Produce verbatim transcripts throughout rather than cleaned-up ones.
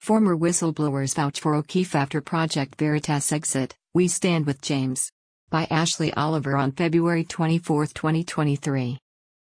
Former whistleblowers vouch for O'Keefe after Project Veritas exit. We Stand with James. By Ashley Oliver on February twenty-fourth, twenty twenty-three.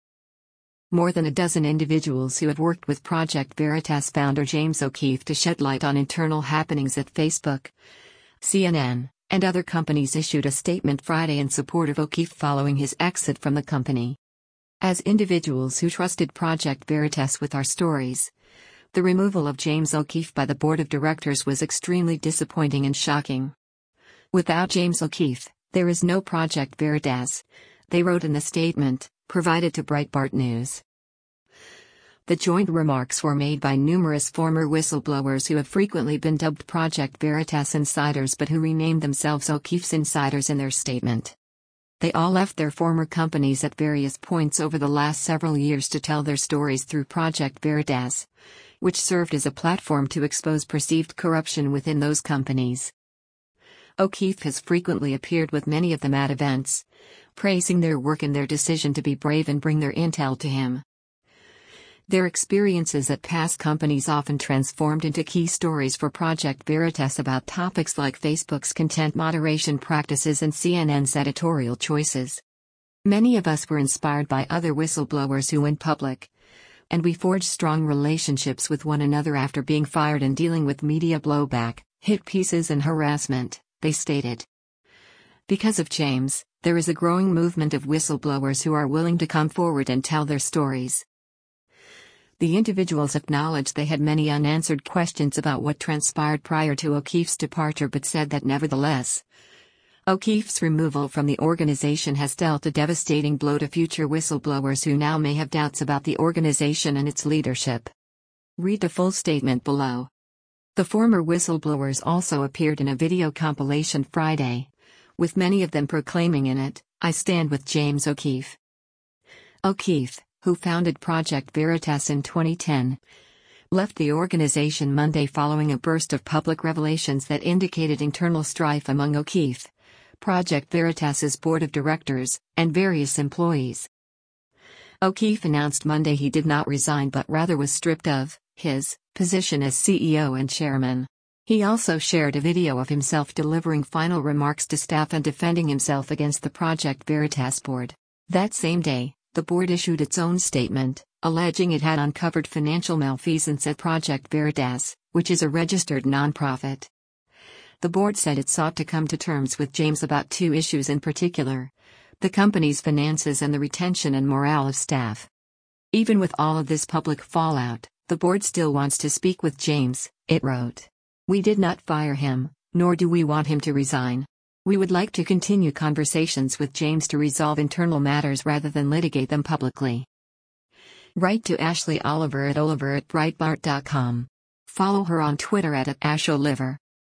More than a dozen individuals who have worked with Project Veritas founder James O'Keefe to shed light on internal happenings at Facebook, C N N, and other companies issued a statement Friday in support of O'Keefe following his exit from the company. As individuals who trusted Project Veritas with our stories, the removal of James O'Keefe by the board of directors was extremely disappointing and shocking. Without James O'Keefe, there is no Project Veritas, they wrote in the statement, provided to Breitbart News. The joint remarks were made by numerous former whistleblowers who have frequently been dubbed Project Veritas insiders but who renamed themselves O'Keefe's insiders in their statement. They all left their former companies at various points over the last several years to tell their stories through Project Veritas, which served as a platform to expose perceived corruption within those companies. O'Keefe has frequently appeared with many of them at events, praising their work and their decision to be brave and bring their intel to him. Their experiences at past companies often transformed into key stories for Project Veritas about topics like Facebook's content moderation practices and C N N's editorial choices. Many of us were inspired by other whistleblowers who went public, and we forged strong relationships with one another after being fired and dealing with media blowback, hit pieces and harassment, they stated. Because of James, there is a growing movement of whistleblowers who are willing to come forward and tell their stories. The individuals acknowledged they had many unanswered questions about what transpired prior to O'Keefe's departure but said that nevertheless, O'Keefe's removal from the organization has dealt a devastating blow to future whistleblowers who now may have doubts about the organization and its leadership. Read the full statement below. The former whistleblowers also appeared in a video compilation Friday, with many of them proclaiming in it, "I stand with James O'Keefe." O'Keefe, who founded Project Veritas in twenty ten, left the organization Monday following a burst of public revelations that indicated internal strife among O'Keefe, Project Veritas's board of directors, and various employees. O'Keefe announced Monday he did not resign but rather was stripped of his position as C E O and chairman. He also shared a video of himself delivering final remarks to staff and defending himself against the Project Veritas board. That same day, the board issued its own statement, alleging it had uncovered financial malfeasance at Project Veritas, which is a registered nonprofit. The board said it sought to come to terms with James about two issues in particular: the company's finances and the retention and morale of staff. Even with all of this public fallout, the board still wants to speak with James, it wrote. We did not fire him, nor do we want him to resign. We would like to continue conversations with James to resolve internal matters rather than litigate them publicly. Write to Ashley Oliver at oliver at breitbart dot com. Follow her on Twitter at, at asholiver.